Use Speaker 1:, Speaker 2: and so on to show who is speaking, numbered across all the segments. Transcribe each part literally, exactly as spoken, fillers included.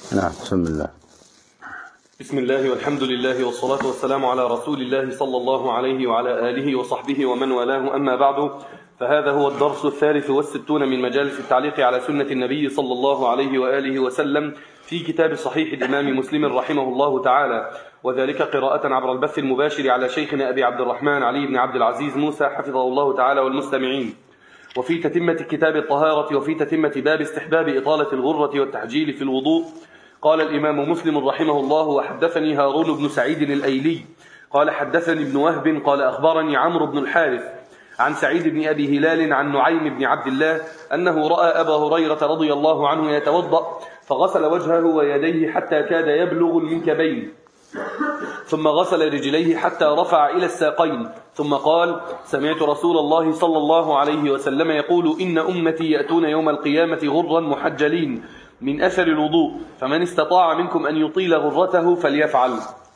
Speaker 1: نعم. بسم الله.
Speaker 2: بسم الله والحمد لله والصلاة والسلام على رسول الله صلى الله عليه وعلى آله وصحبه ومن والاه، أما بعد، فهذا هو الدرس الثالث والستون من مجالس التعليق على سنة النبي صلى الله عليه وآله وسلم في كتاب صحيح الإمام مسلم رحمه الله تعالى، وذلك قراءة عبر البث المباشر على شيخنا أبي عبد الرحمن علي بن عبد العزيز موسى حفظه الله تعالى والمستمعين، وفي تتمة كتاب الطهارة وفي تتمة باب استحباب إطالة الغرة والتحجيل في الوضوء. قال الإمام مسلم رحمه الله: وحدثني هارون بن سعيد الأيلي قال حدثني ابن وهب قال أخبرني عمرو بن الحارث عن سعيد بن أبي هلال عن نعيم بن عبد الله أنه رأى أبا هريرة رضي الله عنه يتوضأ فغسل وجهه ويديه حتى كاد يبلغ المنكبين، ثم غسل رجليه حتى رفع إلى الساقين، ثم قال: سمعت رسول الله صلى الله عليه وسلم يقول: إن أمتي يأتون يوم القيامة غرا محجلين من أثر الوضوء، فمن استطاع منكم أن يطيل غرته فليفعل.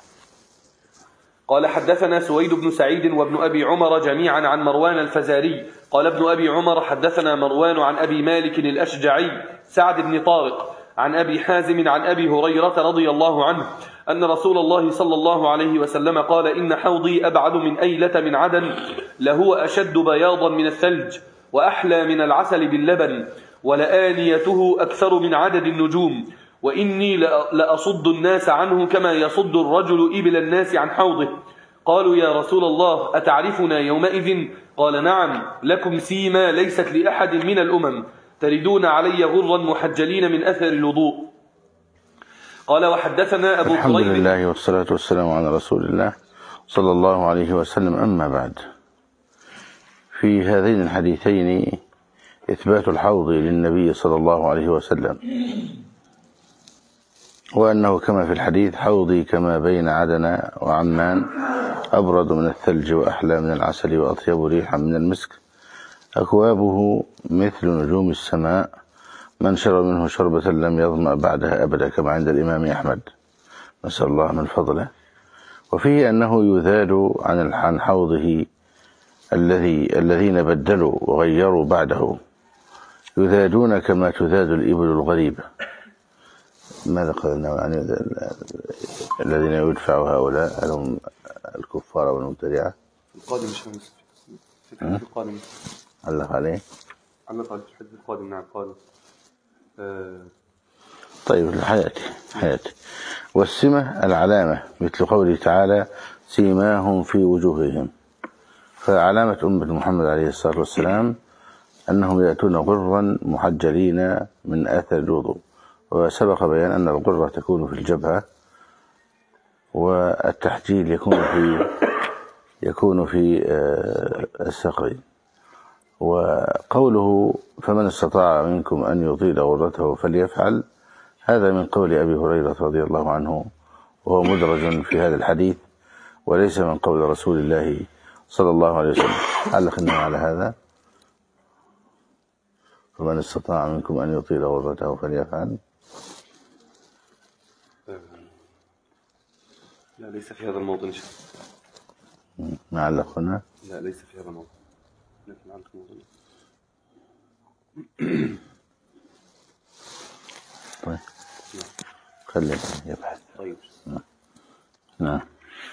Speaker 2: قال حدثنا سويد بن سعيد وابن أبي عمر جميعا عن مروان الفزاري قال ابن أبي عمر حدثنا مروان عن أبي مالك الأشجعي سعد بن طارق عن أبي حازم عن أبي هريرة رضي الله عنه أن رسول الله صلى الله عليه وسلم قال: إن حوضي أبعد من أيلة من عدن، لهو أشد بياضا من الثلج وأحلى من العسل باللبن، ولآنيته أكثر من عدد النجوم، وإني لأصد الناس عنه كما يصد الرجل إبل الناس عن حوضه. قالوا: يا رسول الله أتعرفنا يومئذ؟ قال: نعم، لكم سيما ليست لأحد من الأمم، تردون علي غرا محجلين من أثر الوضوء. قال وحدثنا أبو
Speaker 1: الحمد
Speaker 2: قريب.
Speaker 1: لله والصلاة والسلام على رسول الله صلى الله عليه وسلم. أما بعد، في هذين الحديثين إثبات الحوض للنبي صلى الله عليه وسلم، وأنه كما في الحديث: حوضي كما بين عدن وعمان، أبرد من الثلج وأحلى من العسل وأطيب ريحا من المسك، أكوابه مثل نجوم السماء، من شرب منه شربة لم يظمأ بعدها أبدا، كما عند الإمام أحمد، نسأل الله من فضله. وفيه أنه يذاد عن حوضه الذي الذين بدلوا وغيروا بعده، يذادون كما تذاد الإبل الغريبة. ماذا قلنا عن الذين يدفع هؤلاء؟ هل هم الكفار والمبتدعة؟
Speaker 2: القادم مش همس في الحديث القادم.
Speaker 1: علق عليه
Speaker 2: علق على الحديث القادم. نعم قال. آه
Speaker 1: طيب، حياتي حياتي والسمة العلامة، مثل قوله تعالى: سيماهم في وجوههم. فعلامة أمة محمد عليه الصلاة والسلام أنهم يأتون غرا محجلين من آثر الوضوء. وسبق بيان أن الغرة تكون في الجبهة، والتحجيل يكون في يكون في الساقين. وقوله: فمن استطاع منكم أن يطيل غرته فليفعل، هذا من قول أبي هريرة رضي الله عنه، وهو مدرج في هذا الحديث، وليس من قول رسول الله صلى الله عليه وسلم. علقنا على هذا: فمن استطاع منكم أن يطيل غرته فليفعل.
Speaker 2: لا، ليس في هذا الموضوع إن شاء الله.
Speaker 1: نعلق هنا.
Speaker 2: لا، ليس في هذا الموضوع. لكن نعلق الموضوع.
Speaker 1: طيب، خليه يبحث.
Speaker 2: طيب.
Speaker 1: نعم.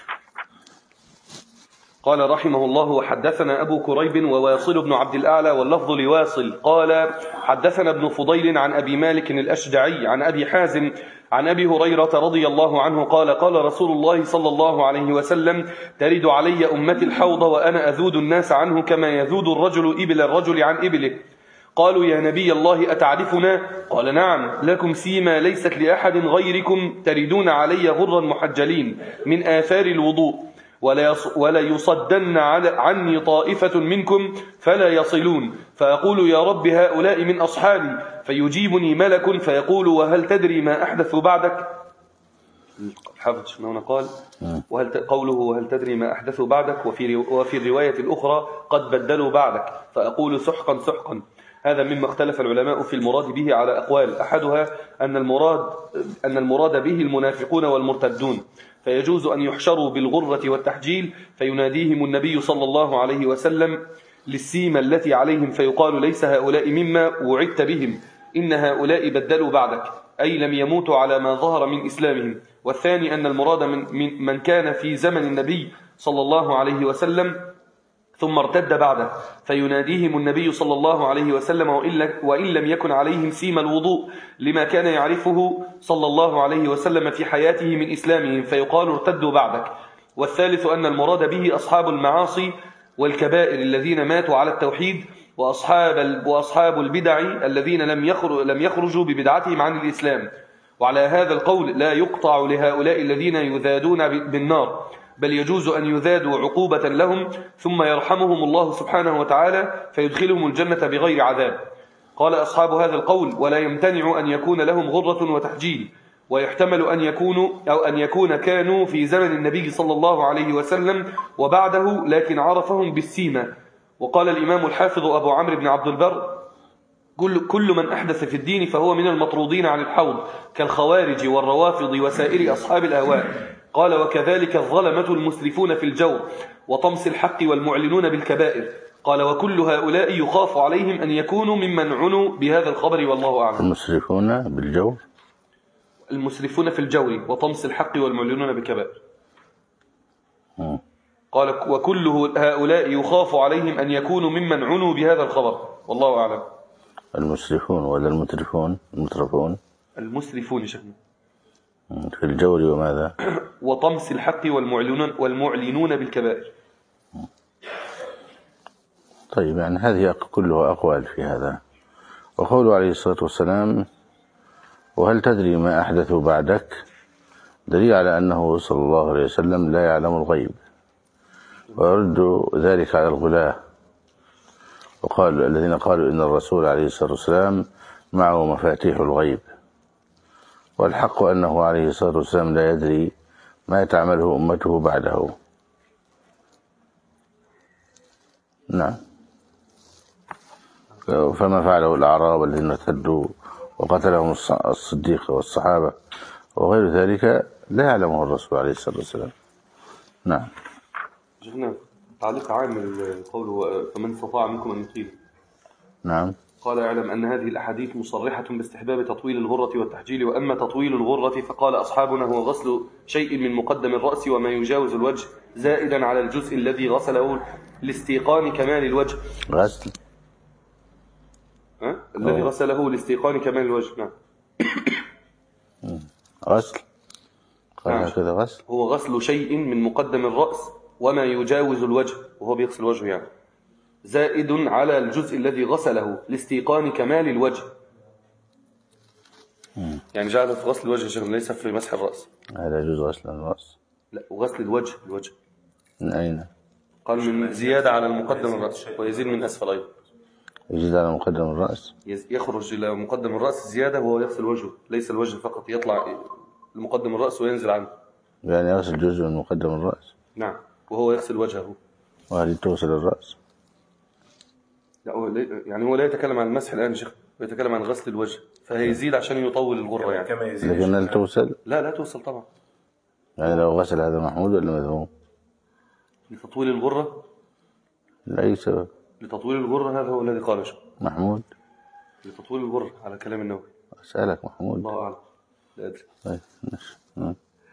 Speaker 2: قال رحمه الله: وحدثنا أبو كريب وواصل بن عبد الأعلى واللفظ لواصل قال حدثنا ابن فضيل عن أبي مالك الأشجعي عن أبي حازم عن أبي هريرة رضي الله عنه قال: قال رسول الله صلى الله عليه وسلم: ترد علي أمتي الحوض وأنا أذود الناس عنه كما يذود الرجل إبل الرجل عن إبله. قالوا: يا نبي الله أتعرفنا؟ قال: نعم، لكم سيما ليست لأحد غيركم، تردون علي غرا محجلين من آثار الوضوء، ولا يصدن عني طائفة منكم فلا يصلون، فأقول: يا رب هؤلاء من أصحابي، فيجيبني ملك فيقول: وهل تدري ما أحدث بعدك؟ حافظ هنا قال: وهل قوله وهل تدري ما أحدث بعدك، وفي وفي الرواية الأخرى: قد بدلوا بعدك، فأقول: سحقا سحقا. هذا مما اختلف العلماء في المراد به على أقوال، أحدها أن المراد أن المراد به المنافقون والمرتدون، فيجوز أن يحشروا بالغرة والتحجيل، فيناديهم النبي صلى الله عليه وسلم للسيمة التي عليهم، فيقال: ليس هؤلاء مما وعدت بهم، إن هؤلاء بدلوا بعدك. أي لم يموتوا على ما ظهر من إسلامهم. والثاني أن المراد من, من, من كان في زمن النبي صلى الله عليه وسلم ثم ارتد بعده فيناديهم النبي صلى الله عليه وسلم وإن لم يكن عليهم سيم الوضوء لما كان يعرفه صلى الله عليه وسلم في حياته من إسلامهم فيقال ارتدوا بعدك. والثالث أن المراد به أصحاب المعاصي والكبائر الذين ماتوا على التوحيد وأصحاب, وأصحاب البدع الذين لم يخرجوا ببدعتهم عن الإسلام. وعلى هذا القول لا يقطع لهؤلاء الذين يذادون بالنار، بل يجوز أن يذادوا عقوبة لهم ثم يرحمهم الله سبحانه وتعالى فيدخلهم الجنة بغير عذاب. قال أصحاب هذا القول ولا يمتنع أن يكون لهم غرة وتحجيل، ويحتمل أن يكونوا أو أن يكون كانوا في زمن النبي صلى الله عليه وسلم وبعده لكن عرفهم بالسيمة. وقال الإمام الحافظ أبو عمرو بن عبد البر كل, كل من أحدث في الدين فهو من المطرودين عن الحوض كالخوارج والروافض وسائر أصحاب الأهواء. قال وكذلك الظلمة المسرفون في الجور وطمس الحق والمعلنون بالكبائر. قال وكل هؤلاء يخاف عليهم أن يكونوا ممن عنوا بهذا الخبر والله أعلم.
Speaker 1: المسرفون بالجور
Speaker 2: المسرفون في الجور وطمس الحق والمعلنون بالكبائر. قال وكل هؤلاء يخاف عليهم أن يكونوا ممن عنوا بهذا الخبر والله أعلم.
Speaker 1: المسرفون ولا المترفون؟ المترفون
Speaker 2: المسرفون شكله
Speaker 1: في الجور وماذا
Speaker 2: وطمس الحق والمعلنون, والمعلنون بالكبائر.
Speaker 1: طيب يعني هذه كلها أقوال في هذا. وقوله عليه الصلاة والسلام وهل تدري ما أحدثوا بعدك دليل على أنه صلى الله عليه وسلم لا يعلم الغيب، ويرد ذلك على الغلاة وقال الذين قالوا إن الرسول عليه الصلاة والسلام معه مفاتيح الغيب، والحق أنه عليه الصلاة والسلام لا يدري ما تعمله أمته بعده. نعم. فما فعله الأعراب الذين ارتدوا وقتلهم الصديق والصحابة وغير ذلك لا يعلمه الرسول عليه الصلاة والسلام. نعم.
Speaker 2: شيخنا تعليق عام القول فمن استطاع منكم أن يطيل.
Speaker 1: نعم.
Speaker 2: قال اعلم أن هذه الأحاديث مصرحة باستحباب تطويل الغرة والتحجيل، وأما تطويل الغرة فقال أصحابنا هو غسل شيء من مقدم الرأس وما يجاوز الوجه زائدا على الجزء الذي غسله لاستيقان كمال الوجه.
Speaker 1: غسل
Speaker 2: ها؟ الذي غسله لاستيقان كمال الوجه. نعم.
Speaker 1: غسل قال
Speaker 2: نعم.
Speaker 1: كذا غسل
Speaker 2: هو غسل شيء من مقدم الرأس وما يجاوز الوجه وهو بيغسل وجهه يعني زائد على الجزء الذي غسله لاستيقان كمال الوجه.
Speaker 1: مم.
Speaker 2: يعني جعله في غسل الوجه شغل ليس في مسح الرأس.
Speaker 1: هذا يجوز غسل الرأس؟
Speaker 2: لا، وغسل الوجه الوجه
Speaker 1: من أين؟
Speaker 2: قال من زيادة على المقدم الرأس ويزيد من أسفل أيضا.
Speaker 1: يزيد على مقدم الرأس،
Speaker 2: يخرج إلى مقدم الرأس زيادة وهو يغسل وجهه، ليس الوجه فقط يطلع المقدم الرأس وينزل عنه،
Speaker 1: يعني يغسل جزء من مقدم الرأس.
Speaker 2: نعم، وهو يغسل وجهه.
Speaker 1: وهل تغسل الرأس؟
Speaker 2: لا هو يعني هو لا يتكلم عن المسح الآن شيخ، يتكلم عن غسل الوجه، فهيزيد عشان يطول الغرة يعني.
Speaker 3: كما يزيد.
Speaker 1: لكن هل توصل؟
Speaker 2: لا لا توصل طبعا.
Speaker 1: يعني لو غسل هذا محمود ولا مذموم؟
Speaker 2: لتطويل الغرة؟
Speaker 1: لأي سبب؟
Speaker 2: لتطويل الغرة، هذا هو الذي قاله شيخ.
Speaker 1: محمود؟
Speaker 2: لتطويل الغرة على كلام النووي.
Speaker 1: أسألك محمود.
Speaker 2: الله أعلم. لا أدري.
Speaker 1: طيب ماشي.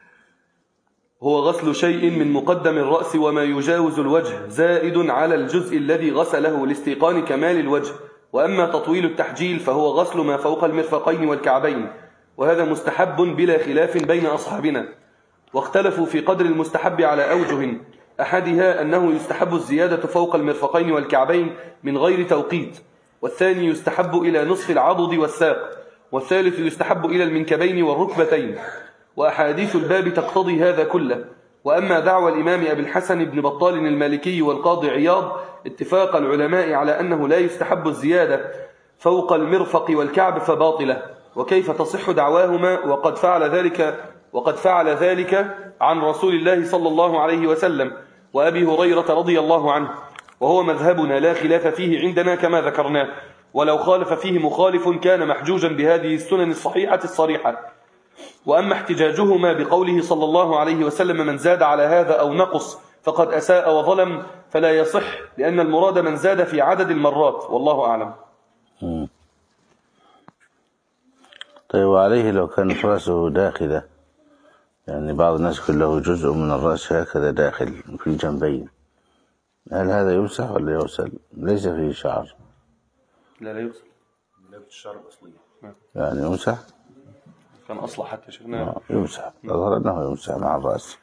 Speaker 2: هو غسل شيء من مقدم الرأس وما يجاوز الوجه زائد على الجزء الذي غسله لاستيقان كمال الوجه. وأما تطويل التحجيل فهو غسل ما فوق المرفقين والكعبين، وهذا مستحب بلا خلاف بين أصحابنا، واختلفوا في قدر المستحب على أوجه. أحدها أنه يستحب الزيادة فوق المرفقين والكعبين من غير توقيت، والثاني يستحب إلى نصف العضد والساق، والثالث يستحب إلى المنكبين والركبتين، وأحاديث الباب تقتضي هذا كله. وأما دعوى الإمام أبي الحسن بن بطال المالكي والقاضي عياض اتفاق العلماء على أنه لا يستحب الزيادة فوق المرفق والكعب فباطلة، وكيف تصح دعواهما وقد فعل ذلك وقد فعل ذلك عن رسول الله صلى الله عليه وسلم وأبي هريرة رضي الله عنه، وهو مذهبنا لا خلاف فيه عندنا كما ذكرناه، ولو خالف فيه مخالف كان محجوجا بهذه السنن الصحيحة الصريحة. وأما احتجاجهما بقوله صلى الله عليه وسلم من زاد على هذا أو نقص فقد أساء وظلم فلا يصح، لأن المراد من زاد في عدد المرات، والله أعلم.
Speaker 1: طيب وعليه لو كانت رأسه داخلة، يعني بعض الناس يكون له جزء من الرأس هكذا داخل في الجنبين، هل هذا يمسح ولا يغسل؟ ليس فيه شعر.
Speaker 2: لا لا يغسل،
Speaker 3: ملابس الشعر الأصلية
Speaker 1: يعني يمسح؟
Speaker 2: كان أصلح حتى شفناه.
Speaker 1: يمسح، أظهر أنه يمسح مع الرأس.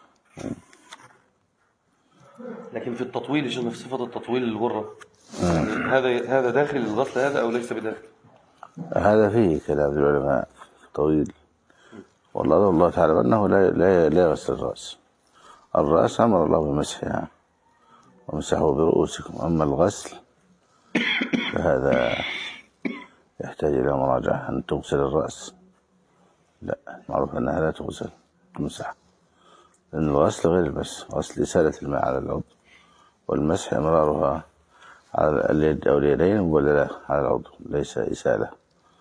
Speaker 2: لكن في التطويل يا شيخنا، في صفة التطويل للغرة، يعني هذا هذا داخل الغسل هذا أو ليس بداخل؟
Speaker 1: هذا فيه كلام العلماء طويل، والله والله تعالى أنه لا لا لا يغسل الرأس. الرأس أمر الله بمسحها ومسحوا برؤوسكم، أما الغسل فهذا يحتاج إلى مراجعة. أن تغسل الرأس لا، معروف أنها لا تغسل، تمسح، لأن الغسل غير المسح. غسل إسالة الماء على العضو، والمسح إمرارها على اليد أو اليدين مبللة على العضو، ليس إسالة.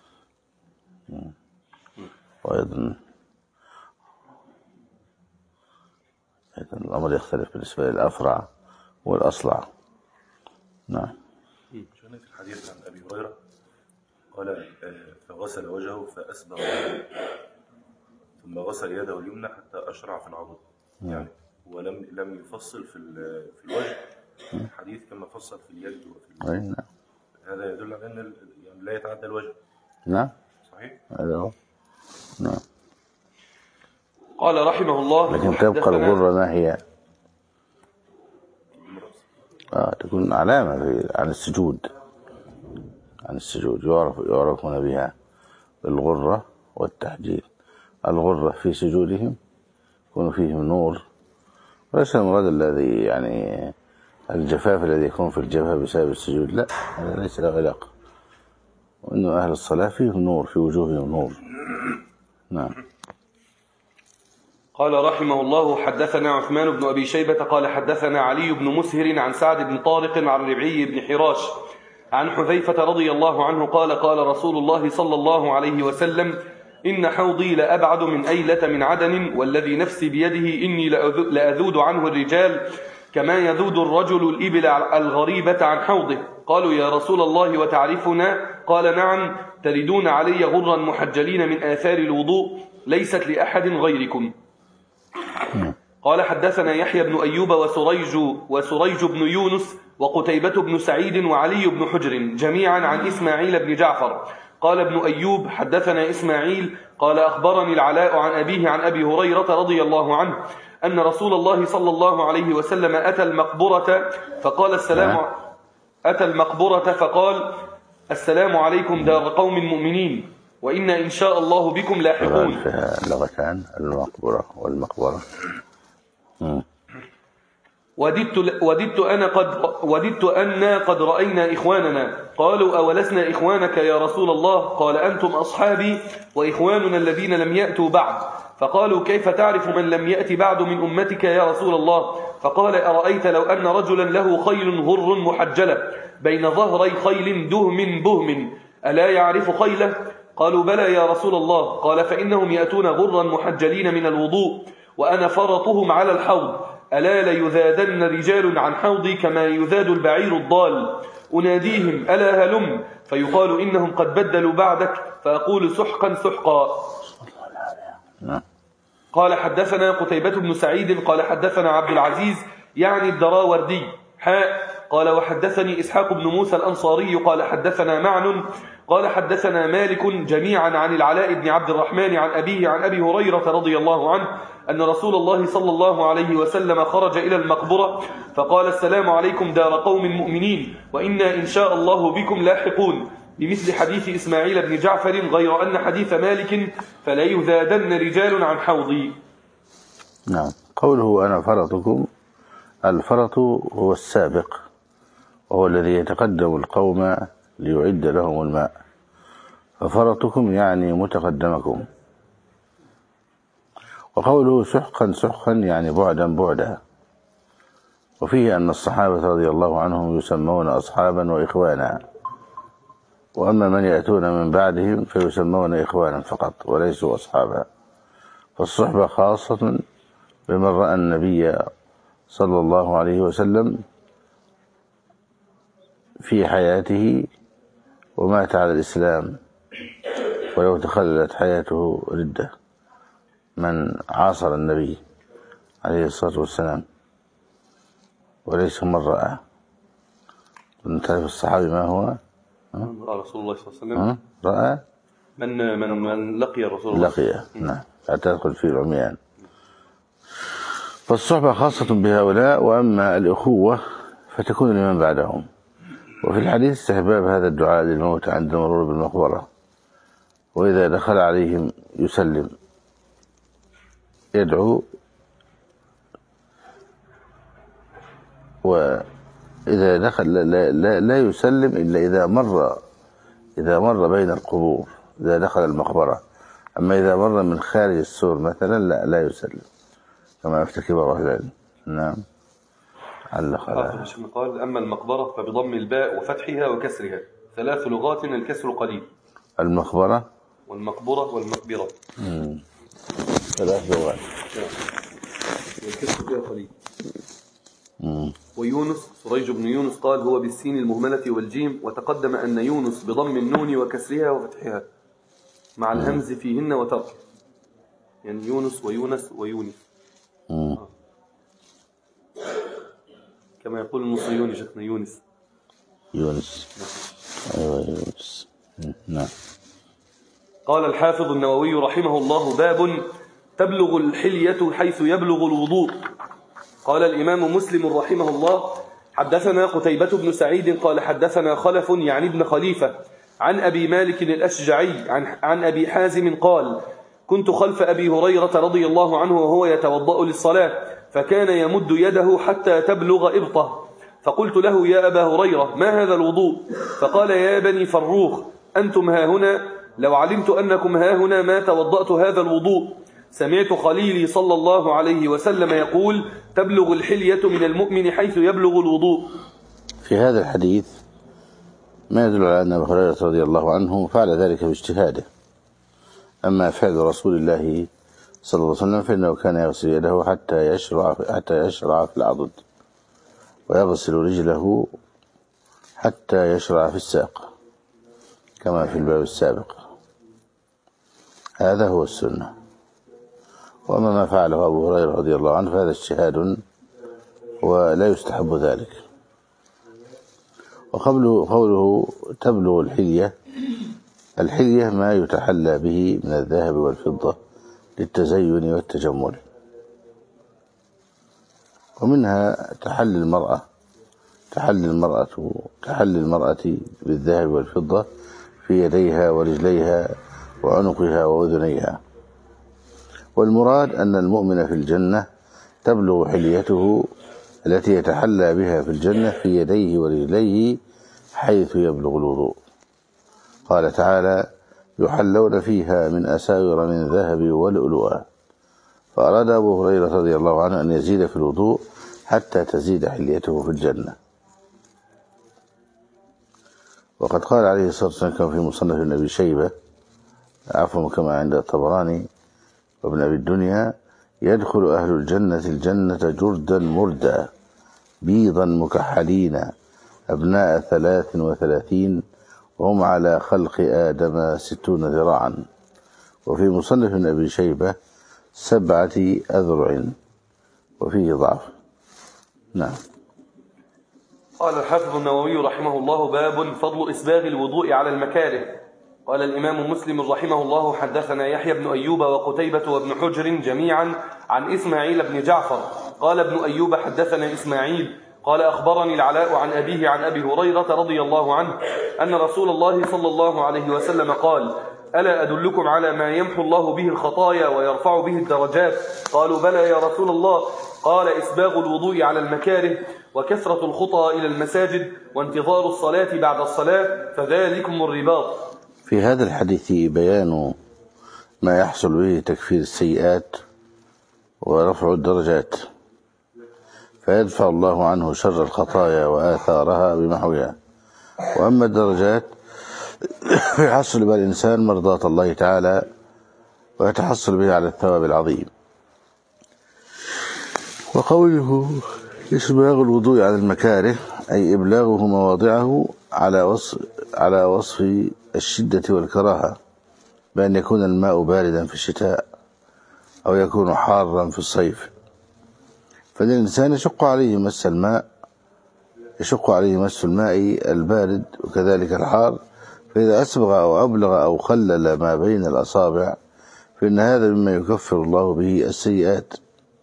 Speaker 1: وأيضا الأمر يختلف بالنسبة للأفرع والأصلع. نعم.
Speaker 3: شفنا في الحديث عن أبي هريرة قال فغسل وجهه فأسبغ ثم غسل يده اليمنى حتى أشرع في العضد، يعني ولم لم يفصل في في الوجه الحديث كما فصل في اليد وفي
Speaker 1: نعم.
Speaker 3: هذا يدل على أن يعني لا يتعدى الوجه.
Speaker 1: نعم
Speaker 3: صحيح.
Speaker 1: هذا هو. نعم.
Speaker 2: قال رحمه الله
Speaker 1: لكن تبقى الغرة ما هي؟ آه تكون علامة في عن السجود، عن السجود يعرف يعرفون بها بالغرة والتحجيل. الغرة في سجودهم يكون فيهم نور، وليس المراد الذي يعني الجفاف الذي يكون في الجبهة بسبب السجود، لا، هذا ليس له علاقة. وإنه أهل الصلاة فيهم نور، في وجوههم نور. نعم.
Speaker 2: قال رحمه الله حدثنا عثمان بن أبي شيبة قال حدثنا علي بن مسهر عن سعد بن طارق عن ربعي بن حراش عن حذيفة رضي الله عنه قال قال رسول الله صلى الله عليه وسلم إن حوضي لأبعد من أيلة من عدن، والذي نفسي بيده إني لأذود عنه الرجال كما يذود الرجل الإبل الغريبة عن حوضه. قالوا يا رسول الله وتعرفنا؟ قال نعم، تردون علي غرا محجلين من آثار الوضوء ليست لأحد غيركم. قال حدثنا يحيى بن أيوب وسريج, وسريج بن يونس وقتيبة بن سعيد وعلي بن حجر جميعا عن إسماعيل بن جعفر. قال ابن أيوب حدثنا إسماعيل قال أخبرني العلاء عن أبيه عن أبي هريرة رضي الله عنه أن رسول الله صلى الله عليه وسلم أتى المقبرة فقال السلام أتى المقبرة فقال السلام عليكم دار قوم مؤمنين وإنا إن شاء الله بكم لاحقون.
Speaker 1: فيها لغتان، المقبرة والمقبرة.
Speaker 2: وددت, وددت, أنا قد وددت أنا قد رأينا إخواننا. قالوا أولسنا إخوانك يا رسول الله؟ قال أنتم أصحابي وإخواننا الذين لم يأتوا بعد. فقالوا كيف تعرف من لم يأتي بعد من أمتك يا رسول الله؟ فقال أرأيت لو أن رجلا له خيل غر محجلة بين ظهري خيل دهم بهم ألا يعرف خيله؟ قالوا بلى يا رسول الله. قال فإنهم يأتون غرا محجلين من الوضوء وأنا فرطهم على الحوض، ألا ليذادن رجال عن حوضي كما يذاد البعير الضال. أناديهم ألا هلم، فيقال إنهم قد بدلوا بعدك، فأقول سحقا سحقا. قال حدثنا قتيبة بن سعيد قال حدثنا عبد العزيز يعني الدراوردي حاء قال وحدثني إسحاق بن موسى الأنصاري قال حدثنا معن قال حدثنا مالك جميعا عن العلاء بن عبد الرحمن عن أبيه عن أبي هريرة رضي الله عنه أن رسول الله صلى الله عليه وسلم خرج إلى المقبرة فقال السلام عليكم دار قوم مؤمنين وإنا إن شاء الله بكم لاحقون، بمثل حديث إسماعيل بن جعفر، غير أن حديث مالك فلا يذادن رجال عن حوضي.
Speaker 1: نعم. قوله أنا فرطكم، الفرط هو السابق وهو الذي يتقدم القوم ليعد لهم الماء، ففرطكم يعني متقدمكم. وقوله سحقا سحقا يعني بعدا بعدا. وفيه أن الصحابة رضي الله عنهم يسمون أصحابا وإخوانا، وأما من يأتون من بعدهم فيسمون إخوانا فقط وليسوا أصحابا. فالصحبة خاصة بمن رأى النبي صلى الله عليه وسلم في حياته ومات على الإسلام ولو تخللت حياته ردة من عاصر النبي عليه الصلاة والسلام وليس من رأى. تعرف الصحابي ما هو؟
Speaker 2: من رأى رسول الله صلى الله عليه وسلم؟
Speaker 1: رأى
Speaker 2: من من من لقي الرسول الله
Speaker 1: لقيه، نعم، حتى تدخل فيه العميان. فالصحبة خاصة بهؤلاء، وأما الأخوة فتكون لمن بعدهم. وفي الحديث استحباب هذا الدعاء للموت عند المرور بالمقبرة، وإذا دخل عليهم يسلم يدعو، وإذا دخل لا, لا, لا يسلم إلا إذا مر إذا مر بين القبور، إذا دخل المقبرة. أما إذا مر من خارج السور مثلا لا, لا يسلم، كما يفتكر بعض أهل العلم. نعم. علق على
Speaker 2: قال: أما المقبرة فبضم الباء وفتحها وكسرها، ثلاث لغات الكسر قليل.
Speaker 1: المقبرة
Speaker 2: والمقبرة والمقبرة
Speaker 1: مم. ثلاث لغات
Speaker 2: والكسر فيها قليل.
Speaker 1: مم.
Speaker 2: ويونس سريج بن يونس قال: هو بالسين المهملة والجيم، وتقدم أن يونس بضم النون وكسرها وفتحها مع الهمز فيهن وترك، يعني يونس ويونس ويونس.
Speaker 1: مم.
Speaker 2: كما يقول المصريون شيخنا يونس
Speaker 1: يونس. أيوة يونس. نعم.
Speaker 2: قال الحافظ النووي رحمه الله: باب تبلغ الحلية حيث يبلغ الوضوء. قال الإمام مسلم رحمه الله: حدثنا قتيبة بن سعيد قال حدثنا خلف يعني ابن خليفة عن أبي مالك الأشجعي عن, عن أبي حازم قال: كنت خلف أبي هريرة رضي الله عنه وهو يتوضأ للصلاة، فكان يمد يده حتى تبلغ إبطه، فقلت له: يا أبا هريرة ما هذا الوضوء؟ فقال: يا بني فروخ أنتم هاهنا، لو علمت أنكم هاهنا ما توضأت هذا الوضوء. سمعت خليلي صلى الله عليه وسلم يقول: تبلغ الحلية من المؤمن حيث يبلغ الوضوء.
Speaker 1: في هذا الحديث ما يدل على أن أبا هريرة رضي الله عنه فعل ذلك باجتهاده. أما فعل رسول الله صلى الله عليه وسلم فإنه كان يغسل يده حتى يشرع حتى يشرع في العضد، ويغسل رجله حتى يشرع في الساق، كما في الباب السابق. هذا هو السنة. وأما ما فعله أبو هريرة رضي الله عنه فهذا اجتهاد ولا يستحب ذلك. وقبله قوله تبلغ الحلية، الحلية ما يتحلى به من الذهب والفضة للتزين والتجمل، ومنها تحل المرأة تحل المرأة تحل المرأة بالذهب والفضة في يديها ورجليها وعنقها وأذنيها. والمراد أن المؤمن في الجنة تبلغ حليته التي يتحلى بها في الجنة في يديه ورجليه حيث يبلغ الوضوء. قال تعالى: يحلون فيها من أساور من ذهب ولؤلؤا. فأراد أبو هريرة رضي الله عنه أن يزيد في الوضوء حتى تزيد حليته في الجنة. وقد قال عليه الصلاة والسلام كما في مصنف ابن أبي شيبة عفوا كما عند الطبراني وابن أبي الدنيا: يدخل أهل الجنة الجنة جردا مردا بيضا مكحلين أبناء ثلاث وثلاثين وهم على خلق آدم ستون ذراعا. وفي مصنف ابن أبي شيبة سبعة أذرع، وفيه ضعف. نعم.
Speaker 2: قال الحافظ النووي رحمه الله: باب فضل إسباغ الوضوء على المكاره. قال الإمام مسلم رحمه الله: حدثنا يحيى بن أيوب وقتيبة وابن حجر جميعا عن إسماعيل بن جعفر قال ابن أيوب: حدثنا إسماعيل قال أخبرني العلاء عن أبيه عن أبي هريرة رضي الله عنه أن رسول الله صلى الله عليه وسلم قال: ألا أدلكم على ما يمحو الله به الخطايا ويرفع به الدرجات؟ قالوا: بلى يا رسول الله. قال: إسباغ الوضوء على المكاره، وكثرة الخطى إلى المساجد، وانتظار الصلاة بعد الصلاة، فذلكم الرباط.
Speaker 1: في هذا الحديث بيان ما يحصل به تكفير السيئات ورفع الدرجات، فيدفع الله عنه شر الخطايا وآثارها بمحوها. وأما الدرجات فيحصل بها الإنسان مرضاة الله تعالى ويتحصل به على الثواب العظيم. وقوله إسباغ الوضوء على المكاره أي إبلاغه مواضعه على وصف على وصف الشدة والكراهة، بأن يكون الماء باردا في الشتاء أو يكون حارا في الصيف، فالإنسان يشق عليه مس الماء يشق عليه مس الماء البارد وكذلك الحار، فإذا أسبغ أو أبلغ أو خلل ما بين الأصابع فإن هذا مما يكفر الله به السيئات.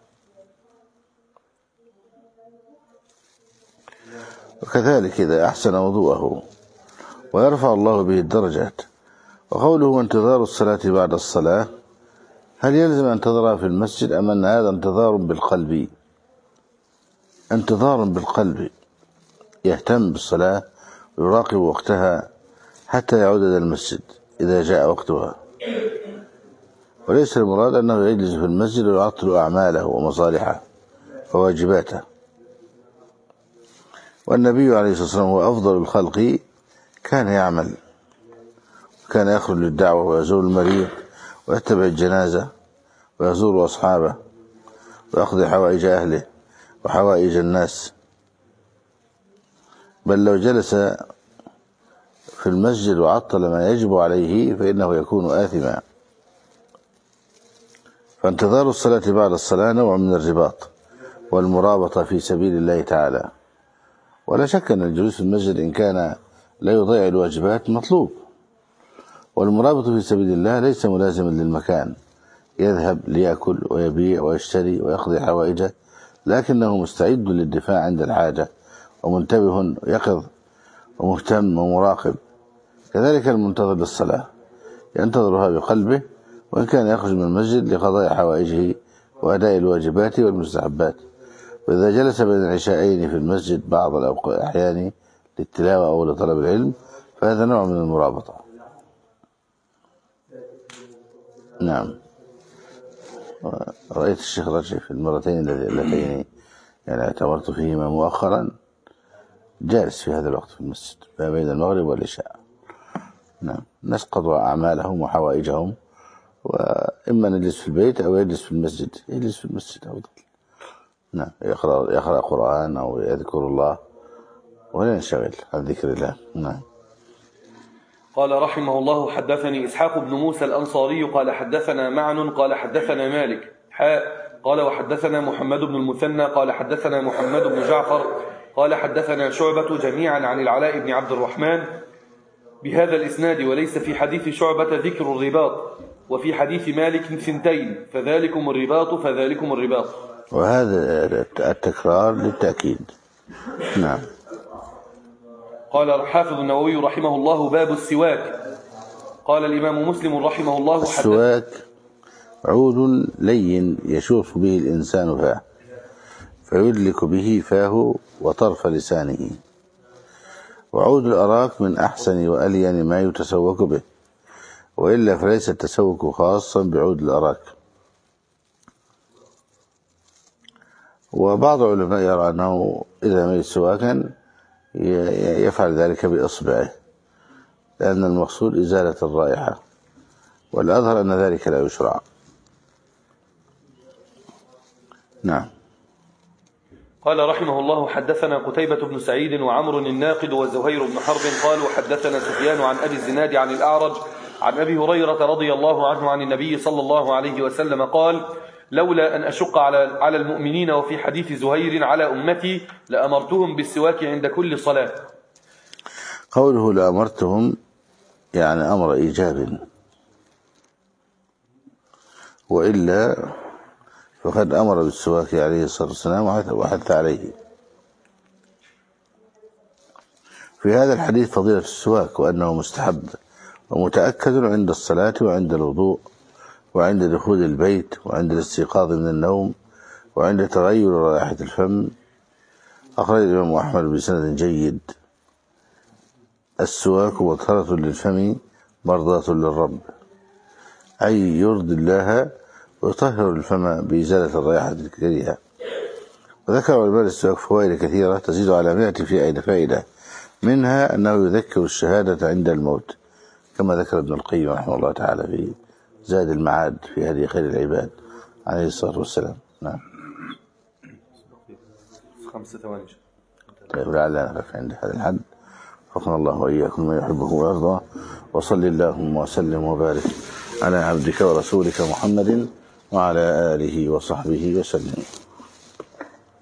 Speaker 1: وكذلك إذا أحسن وضوءه ويرفع الله به الدرجات. وقوله انتظار الصلاة بعد الصلاة، هل يلزم أن تنتظرها في المسجد أم أن هذا انتظار بالقلب؟ انتظار بالقلب، يهتم بالصلاة ويراقب وقتها حتى يعود إلى المسجد إذا جاء وقتها، وليس المراد أنه يجلس في المسجد ويعطل أعماله ومصالحه وواجباته. والنبي عليه الصلاة والسلام هو أفضل الخلق، كان يعمل، كان يخرج للدعوة ويزور المريض ويتبع الجنازة ويزور أصحابه ويقضي حوائج أهله وحوائج الناس، بل لو جلس في المسجد وعطل ما يجب عليه فإنه يكون آثما. فانتظار الصلاة بعد الصلاة نوع من الرباط والمرابطة في سبيل الله تعالى، ولا شك أن الجلوس في المسجد إن كان لا يضيع الواجبات مطلوب، والمرابط في سبيل الله ليس ملازما للمكان، يذهب ليأكل ويبيع ويشتري ويقضي حوائجه، لكنه مستعد للدفاع عند الحاجة ومنتبه يقظ ومهتم ومراقب. كذلك المنتظر للصلاة ينتظرها بقلبه، وإن كان يخرج من المسجد لقضاء حوائجه وأداء الواجبات والمستحبات. وإذا جلس بين العشاءين في المسجد بعض الأحيان للتلاوة أو لطلب العلم فهذا نوع من المرابطة. نعم. رأيت الشيخ رجعي في المرتين اللتين يعني اعتبرت فيهما مؤخرا جالس في هذا الوقت في المسجد ما بين المغرب والعشاء. نعم، الناس قضوا أعمالهم وحوائجهم، وإما نجلس في البيت أو يجلس في المسجد، يجلس في المسجد أفضل. نعم، يقرأ, يقرأ قرآن أو يذكر الله ولا ينشغل عن ذكر الله. نعم.
Speaker 2: قال رحمه الله حدثني إسحاق بن موسى الأنصاري قال حدثنا معن قال حدثنا مالك حاء قال وحدثنا محمد بن المثنى قال حدثنا محمد بن جعفر قال حدثنا شعبة جميعا عن العلاء بن عبد الرحمن بهذا الإسناد، وليس في حديث شعبة ذكر الرباط، وفي حديث مالك ثنتين، فذلكم الرباط فذلكم الرباط.
Speaker 1: وهذا التكرار للتأكيد. نعم.
Speaker 2: قال الحافظ النووي رحمه الله باب السواك. قال الإمام مسلم رحمه الله
Speaker 1: السواك عود لين يشوف به الإنسان فاه فيدلك به فاه وطرف لسانه، وعود الأراك من أحسن وألين ما يتسوك به، وإلا فليس التسوك خاصا بعود الأراك. وبعض العلماء يرى أنه إذا ميت سواكا يفعل ذلك بإصبعه، لأن المقصود إزالة الرائحة، والأظهر أن ذلك لا يشرع. نعم.
Speaker 2: قال رحمه الله حدثنا قتيبة بن سعيد وعمر الناقد وزهير بن حرب قال وحدثنا سفيان عن أبي الزناد عن الأعرج عن أبي هريرة رضي الله عنه عن النبي صلى الله عليه وسلم قال لولا أن أشق على على المؤمنين، وفي حديث زهير على أمتي لأمرتهم بالسواك عند كل صلاة.
Speaker 1: قوله لأمرتهم يعني أمر إيجاب، وإلا فقد أمر بالسواك عليه الصلاة والسلام وحث عليه. في هذا الحديث فضيلة السواك وأنه مستحب ومتأكد عند الصلاة وعند الوضوء وعند دخول البيت وعند الاستيقاظ من النوم وعند تغير رائحة الفم. أخرج الإمام أحمد بسند جيد: السواك مطهرة للفم مرضاة للرب، أي يرضي الله ويطهر الفم بإزالة الرائحة الكريهة. وذكر علماء السواك فوائد كثيرة تزيد على مئة فائدة، منها أنه يذكر الشهادة عند الموت، كما ذكر ابن القيم رحمه الله تعالى في زاد المعاد في هدي خير العباد عليه الصلاة والسلام. نعم.
Speaker 2: خمسة ثواني.
Speaker 1: طيب لعلنا نقف عند هذا الحد. وفقنا الله وإياكم ما يحبه ويرضى، وصل اللهم وسلم وبارك على عبدك ورسولك محمد وعلى آله وصحبه وسلم.